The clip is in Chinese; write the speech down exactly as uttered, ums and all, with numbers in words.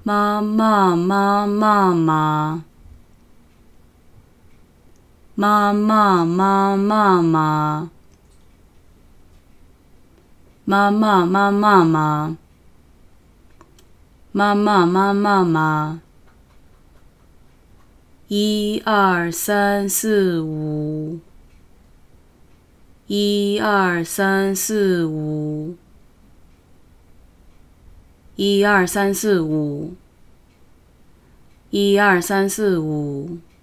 妈妈妈妈妈，妈妈妈妈妈，妈妈妈妈妈，妈妈妈妈妈，一二三四五，一二三四五，一二三四五，一二三四五。